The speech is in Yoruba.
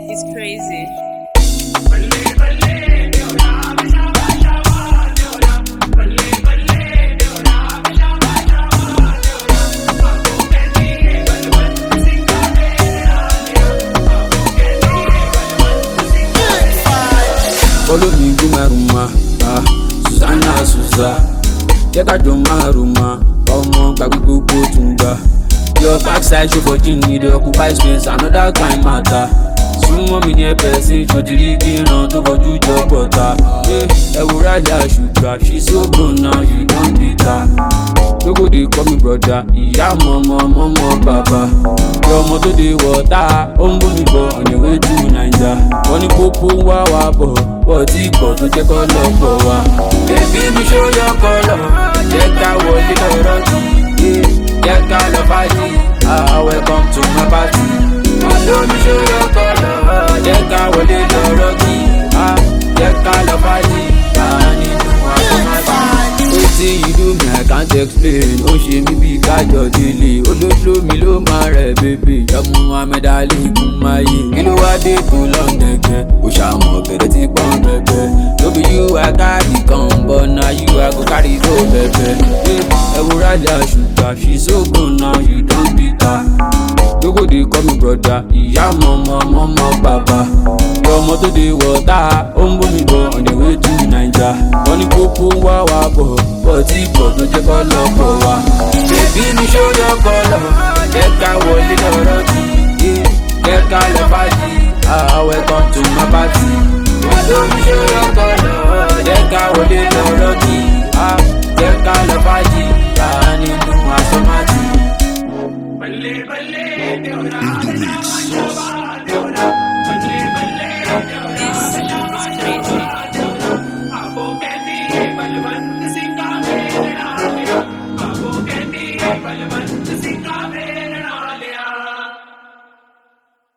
It's crazy. Follow me go my room, Susanna Suza. Jẹ́ ká jọ máa rò ma, ọmọ gbàgbé gbogbo tún gbà. Your backside show for gym, need to occupy space, another kind matter. Súnmọ́ mi ní ẹ̀pẹ̀ sí ṣòtìrí kíran tó fojú jọ pọ̀ta. Ẹ wo rájà ṣùgbà, she so grown now, you don beat her. Lóko dey call me brother, ìyá mọ̀mọ́ bàbá. Bí ọmọ tó dé wọ̀ta, ó ń bómi bọ̀ on the way to Naija. Wọ́n ní pópó ń wá wa bọ̀, bọ̀ tí ìpọ̀ tó jẹ́ kọ́ lọ́pọ̀ wa. Baby mi show your color, jẹ́ ká wọlé lọ́rọ́ kì í. Jẹ́ ká lọ fàájì, welcome to my party. Follow me show your color, jẹ́ ká wọlé lọ́rọ́ kì í. Jẹ́ ká lọ fàájì, nínú àkọ́mọ́tì. Wetin you do me I can't explain, ó ṣe mí bí kájọ délé. Olóṣó mi ló máa rẹ̀ bèbè, ìjọba Muhammed Ali kún máa yé. Kí ló wá dé tó lọ́ndẹ̀gẹ́, ó ṣàmọ̀ bẹ̀rẹ̀ tí pọ́n bẹ̀bẹ̀. No be you I carry come, but na you I go carry go bẹ̀bẹ̀. Ẹ wo rájà ṣùgbà, she so grown now, you don beat her. Lóko dey call me brother, ìyá mọ̀mọ́ bàbá. Bí ọmọ tó dé wọ̀ta, ó ń bómi bọ̀ on the way to Naija. Wọ́n ní pópó ń wá wa bọ̀, bọ̀ tí ìpọ̀ tó jẹ́ kọ́ lọ́pọ̀ wa. Baby mi show your color, jẹ́ ká wọlé lọ́rọ́ kì í. Jẹ́ ká lọ fàájì,